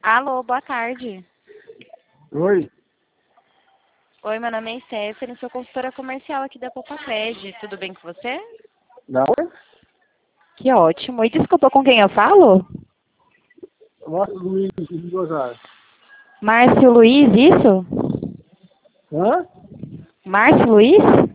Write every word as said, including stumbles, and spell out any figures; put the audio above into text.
Alô, boa tarde. Oi, Oi, meu nome é Stephanie, sou consultora comercial aqui da Popaped. Tudo bem com você? da onde? Que ótimo. E desculpa, com quem eu falo? Márcio Luiz de Gozar. Márcio Luiz, isso? Hã? Márcio Luiz?